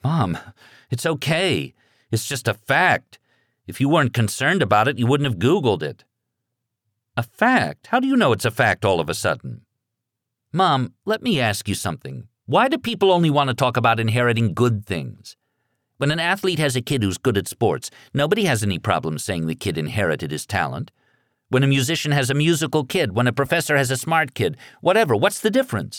Mom, it's okay. It's just a fact. If you weren't concerned about it, you wouldn't have Googled it. A fact? How do you know it's a fact all of a sudden? Mom, let me ask you something. Why do people only want to talk about inheriting good things? When an athlete has a kid who's good at sports, nobody has any problem saying the kid inherited his talent. When a musician has a musical kid, when a professor has a smart kid, whatever, what's the difference?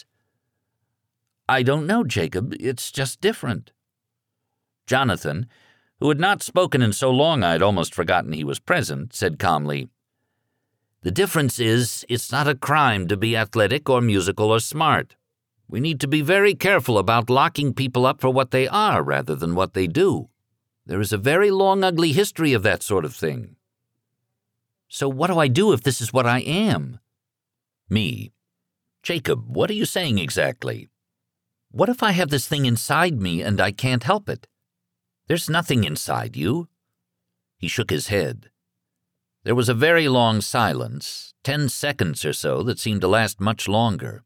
I don't know, Jacob. It's just different. Jonathan, who had not spoken in so long I'd almost forgotten he was present, said calmly, "The difference is, it's not a crime to be athletic or musical or smart. We need to be very careful about locking people up for what they are rather than what they do. There is a very long, ugly history of that sort of thing." So what do I do if this is what I am? Me. Jacob, what are you saying exactly? What if I have this thing inside me and I can't help it? There's nothing inside you. He shook his head. There was a very long silence, 10 seconds or so that seemed to last much longer.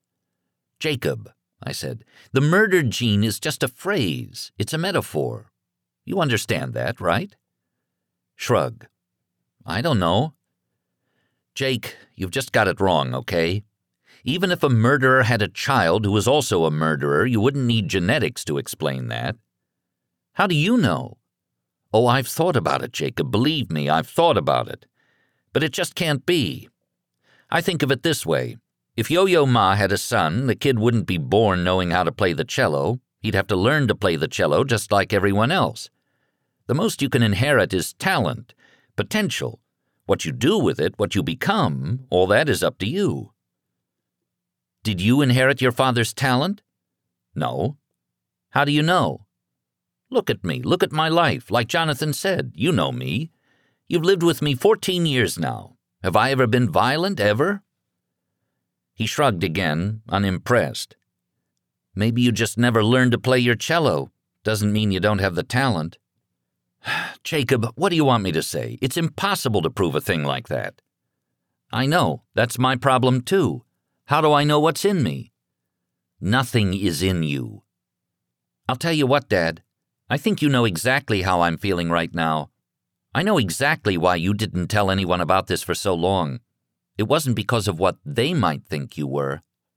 Jacob, I said, the murder gene is just a phrase. It's a metaphor. You understand that, right? Shrug. I don't know. Jake, you've just got it wrong, okay? Even if a murderer had a child who was also a murderer, you wouldn't need genetics to explain that. How do you know? Oh, I've thought about it, Jacob. Believe me, I've thought about it. But it just can't be. I think of it this way. If Yo-Yo Ma had a son, the kid wouldn't be born knowing how to play the cello. He'd have to learn to play the cello just like everyone else. The most you can inherit is talent, potential. What you do with it, what you become, all that is up to you. Did you inherit your father's talent? No. How do you know? Look at me. Look at my life. Like Jonathan said, you know me. You've lived with me 14 years now. Have I ever been violent, ever? He shrugged again, unimpressed. Maybe you just never learned to play your cello. Doesn't mean you don't have the talent. Jacob, what do you want me to say? It's impossible to prove a thing like that. I know. That's my problem, too. How do I know what's in me? Nothing is in you. I'll tell you what, Dad. I think you know exactly how I'm feeling right now. I know exactly why you didn't tell anyone about this for so long. It wasn't because of what they might think you were.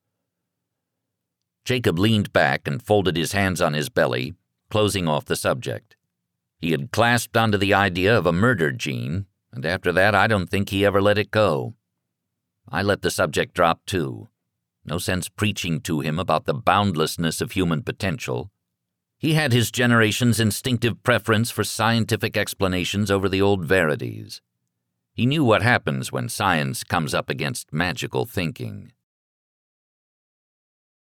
Jacob leaned back and folded his hands on his belly, closing off the subject. He had clasped onto the idea of a murder gene, and after that I don't think he ever let it go. I let the subject drop too. No sense preaching to him about the boundlessness of human potential. He had his generation's instinctive preference for scientific explanations over the old verities. He knew what happens when science comes up against magical thinking.